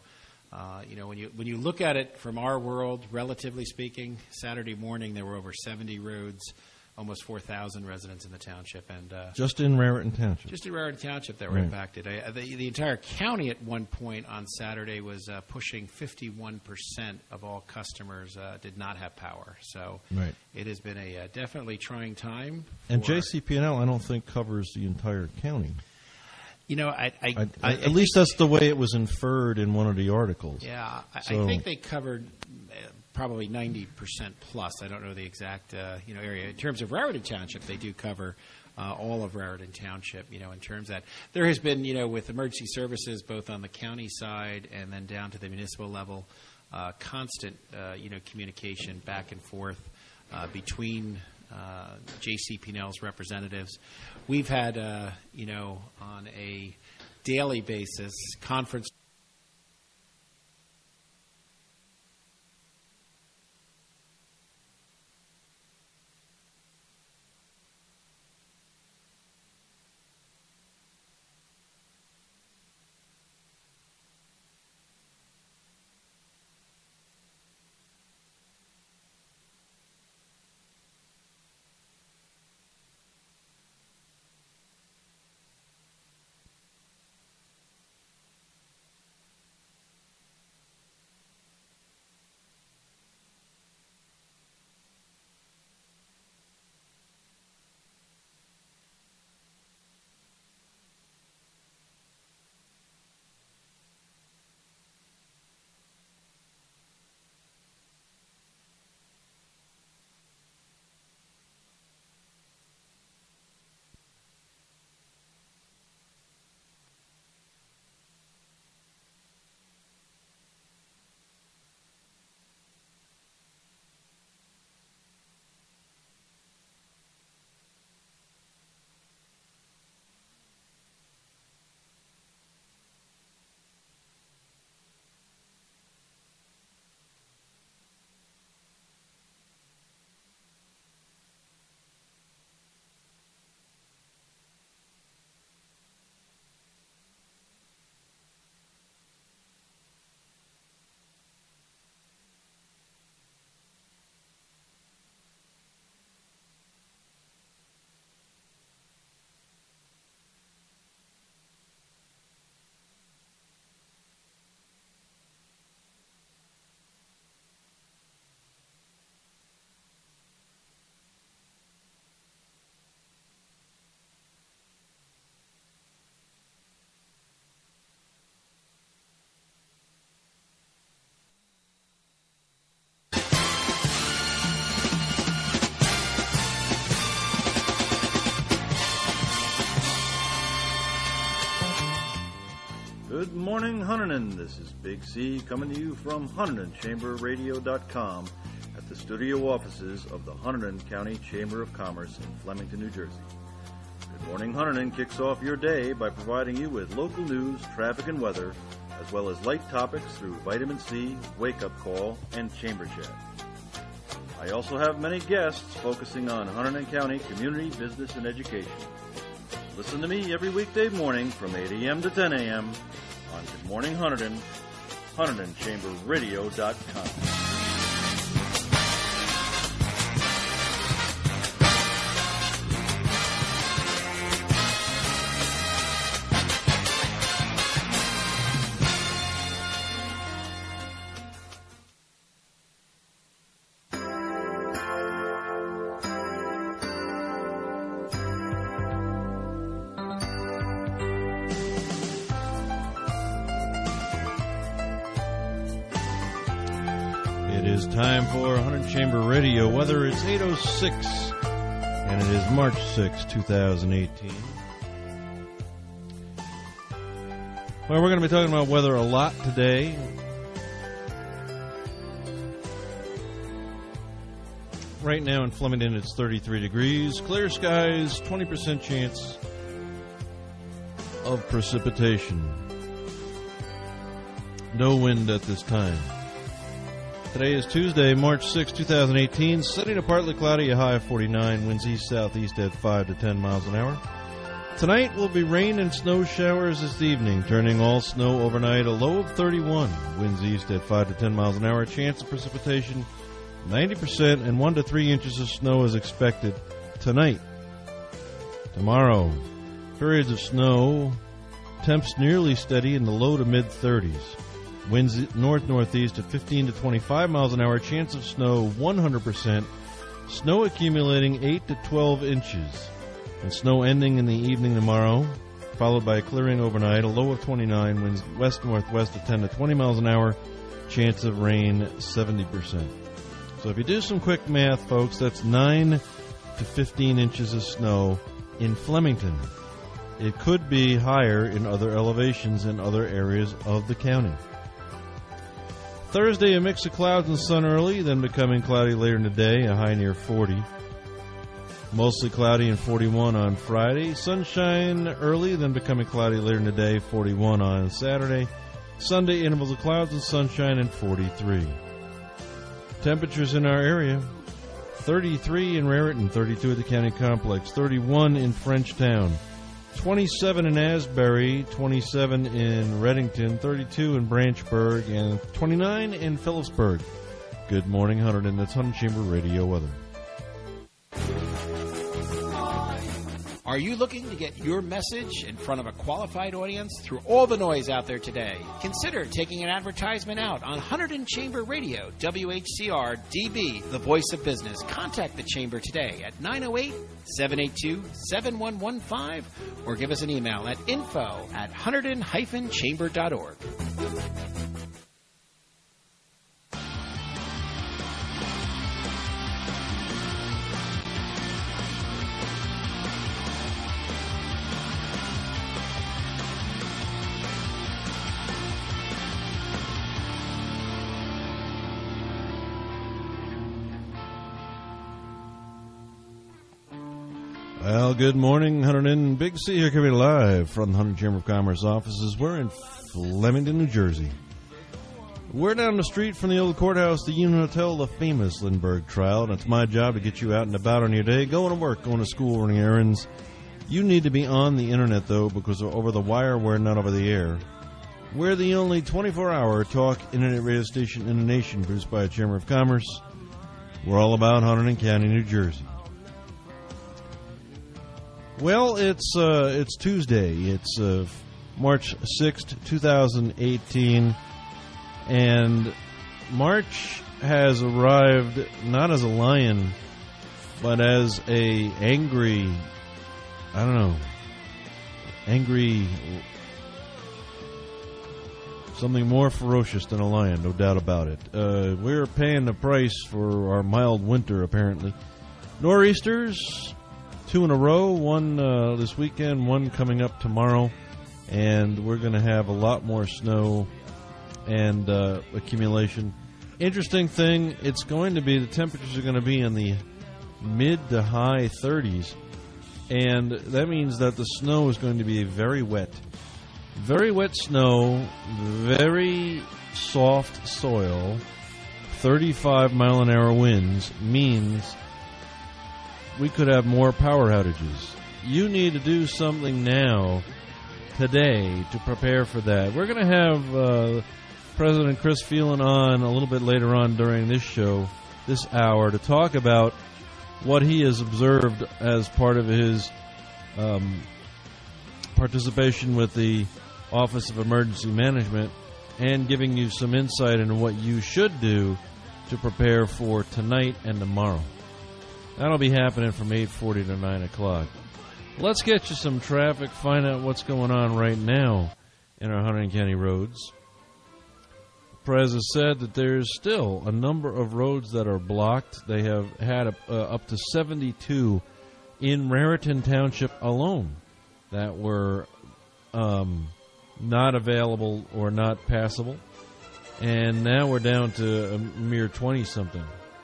Uh, you know, when you when you look at it from our world, relatively speaking, Saturday morning there were over seventy roads, almost four thousand residents in the township, and uh, just in Raritan Township. Just in Raritan Township that were right. impacted. I, the, the entire county at one point on Saturday was uh, pushing fifty-one percent of all customers uh, did not have power. So right. it has been a uh, definitely trying time. And J C P N L, I don't think covers the entire county. You know, I, I, I, I at I least that's the way it was inferred in one of the articles. Yeah, I, so. I think they covered uh, probably ninety percent plus. I don't know the exact uh, you know area. In terms of Raritan Township, they do cover uh, all of Raritan Township. You know, in terms of that, there has been you know with emergency services both on the county side and then down to the municipal level, uh, constant uh, you know communication back and forth uh, between. Uh, J C P N L's representatives. We've had, uh, you know, on a daily basis, conference. Good morning, Huntington. This is Big C coming to you from Huntington Chamber Radio dot com at the studio offices of the Huntington County Chamber of Commerce in Flemington, New Jersey. Good morning, Huntington kicks off your day by providing you with local news, traffic, and weather, as well as light topics through Vitamin C, Wake Up Call, and Chamber Chat. I also have many guests focusing on Huntington County community, business, and education. Listen to me every weekday morning from eight a.m. to ten a.m. on Good Morning Huntington, Huntington Chamber Radio dot com. Time for Huntington Chamber Radio. Weather is eight oh six, and it is March sixth, twenty eighteen. Well, we're going to be talking about weather a lot today. Right now in Flemington, it's thirty-three degrees. Clear skies, twenty percent chance of precipitation. No wind at this time. Today is Tuesday, March sixth, twenty eighteen. Sunny to partly cloudy, a high of forty-nine. Winds east-southeast at five to ten miles an hour. Tonight will be rain and snow showers this evening, turning all snow overnight, a low of thirty-one. Winds east at five to ten miles an hour. Chance of precipitation ninety percent, and one to three inches of snow is expected tonight. Tomorrow, periods of snow, temps nearly steady in the low to mid thirties. Winds north-northeast at fifteen to twenty-five miles an hour. Chance of snow one hundred percent. Snow accumulating eight to twelve inches. And snow ending in the evening tomorrow, followed by a clearing overnight, a low of twenty-nine, winds west-northwest at ten to twenty miles an hour, chance of rain seventy percent. So if you do some quick math, folks, that's nine to fifteen inches of snow in Flemington. It could be higher in other elevations in other areas of the county. Thursday, a mix of clouds and sun early, then becoming cloudy later in the day, a high near forty. Mostly cloudy and forty-one on Friday. Sunshine early, then becoming cloudy later in the day, forty-one on Saturday. Sunday, intervals of clouds and sunshine, and forty-three. Temperatures in our area: thirty-three in Raritan, thirty-two at the county complex, thirty-one in Frenchtown, twenty-seven in Asbury, twenty-seven in Reddington, thirty-two in Branchburg, and twenty-nine in Phillipsburg. Good morning, Hunter, and that's Hunter Chamber Radio weather. Are you looking to get your message in front of a qualified audience through all the noise out there today? Consider taking an advertisement out on Hunterdon Chamber Radio, W H C R D B, the voice of business. Contact the Chamber today at nine oh eight, seven eight two, seven one one five or give us an email at info at hunterdon dash chamber dot org. Well, good morning, Hunterdon. Big C here coming live from the Hunterdon Chamber of Commerce offices. We're in Flemington, New Jersey. We're down the street from the old courthouse, the Union Hotel, the famous Lindbergh trial, and it's my job to get you out and about on your day, going to work, going to school, running errands. You need to be on the internet, though, because we're over the wire, we're not over the air. We're the only twenty-four hour talk internet radio station in the nation produced by a Chamber of Commerce. We're all about Hunterdon County, New Jersey. Well, it's uh, it's Tuesday. It's uh, March sixth, twenty eighteen, and March has arrived not as a lion, but as a angry, I don't know, angry, something more ferocious than a lion, no doubt about it. Uh, we're paying the price for our mild winter, apparently. Nor'easters. Two in a row, one uh, this weekend, one coming up tomorrow, and we're going to have a lot more snow and uh, accumulation. Interesting thing, it's going to be, the temperatures are going to be in the mid to high thirties, and that means that the snow is going to be very wet. Very wet snow, very soft soil, thirty-five mile an hour winds means we could have more power outages. You need to do something now, today, to prepare for that. We're going to have uh, President Chris Phelan on a little bit later on during this show, this hour, to talk about what he has observed as part of his um, participation with the Office of Emergency Management, and giving you some insight into what you should do to prepare for tonight and tomorrow. That'll be happening from eight forty to nine o'clock. Let's get you some traffic, find out what's going on right now in our Hunterdon County roads. Prez has said that there's still a number of roads that are blocked. They have had a, uh, up to seventy-two in Raritan Township alone that were um, not available or not passable. And now we're down to a mere twenty-something.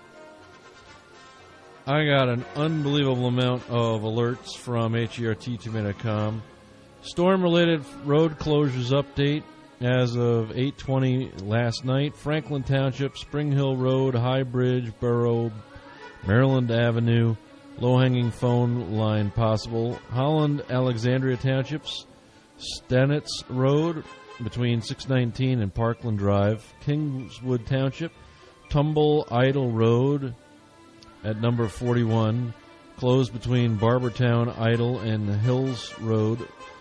I got an unbelievable amount of alerts from H E R T two dot com. Storm-related road closures update as of eight twenty last night. Franklin Township, Spring Hill Road, High Bridge, Borough, Maryland Avenue, Low-hanging phone line possible. Holland, Alexandria Townships. Stanitz Road between six nineteen and Parkland Drive. Kingswood Township. Tumble Idle Road at number forty-one. Closed between Barbertown, Idle, and Hills Road.